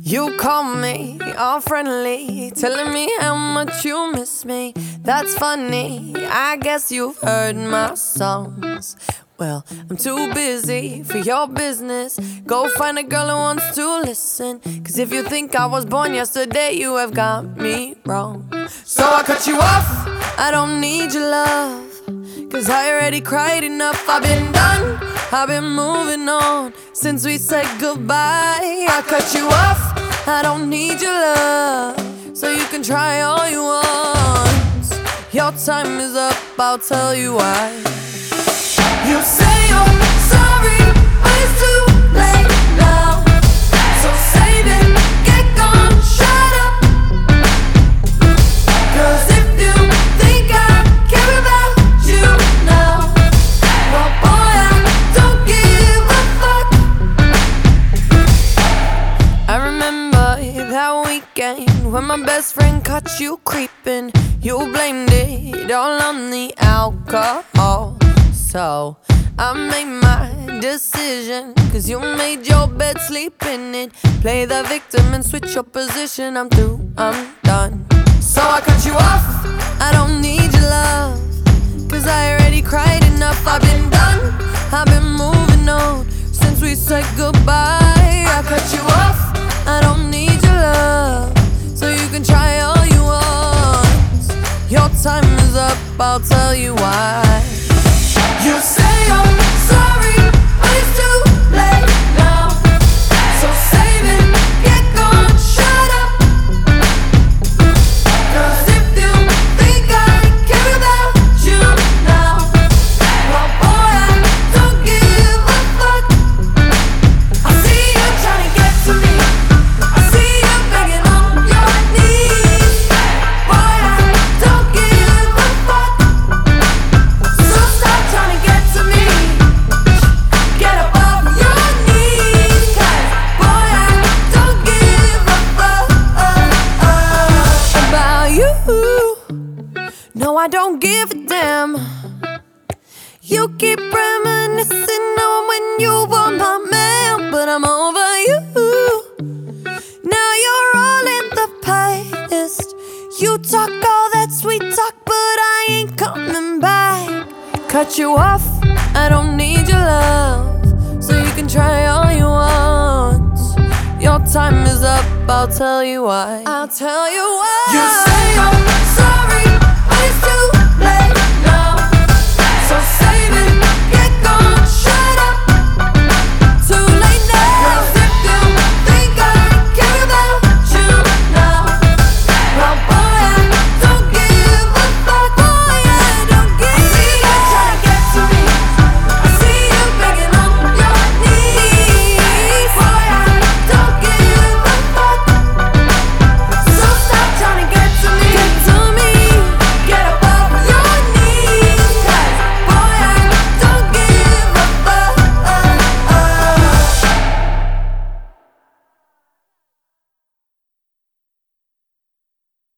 You call me all friendly, telling me how much you miss me. That's funny, I guess you've heard my songs. Well, I'm too busy for your business. Go find a girl who wants to listen. Cause if you think I was born yesterday, you have got me wrong. So I cut you off, I don't need your love. Cause I already cried enough, I've been done, I've been moving on since we said goodbye. I cut you off, I don't need your love. So you can try all you want. Your time is up, I'll tell you why. You say you're sorry, but it's too late now. So save it, get gone, shut up. Cause if you think I care about you now, well boy, I don't give a fuck. I remember that weekend when my best friend caught you creeping. You blamed it all on the alcohol. So I made my decision, cause you made your bed, sleep in it. Play the victim and switch your position. I'm through, I'm done. So I cut you off, I don't need your love. Cause I already cried enough, I've been done, I've been moving on since we said goodbye. I cut you off, I don't need your love. So you can try all you want. Your time is up, I'll tell you why. You say you're sorry, but it's too late now. So save it, get gone, shut up. Cause if you think I care about you now, well boy, I don't give a fuck. I see you trying to get to me, I see you begging on your knees. Boy, I don't give a fuck. So stop trying to get to me, get up off your knees. Cause boy, I don't give a fuck about you. No, I don't give a damn. You keep reminiscing on when you were my man, but I'm over you. Now you're all in the past. You talk all that sweet talk, but I ain't coming back. Cut you off, I don't need your love. So you can try all you want. Your time is up, I'll tell you why. I'll tell you why. You